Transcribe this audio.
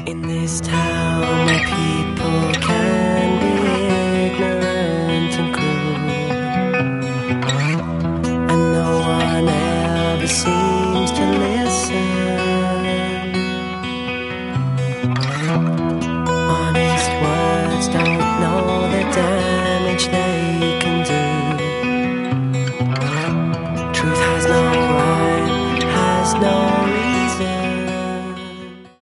In this town where people can be ignorant and cruel, and no one ever seems to listen.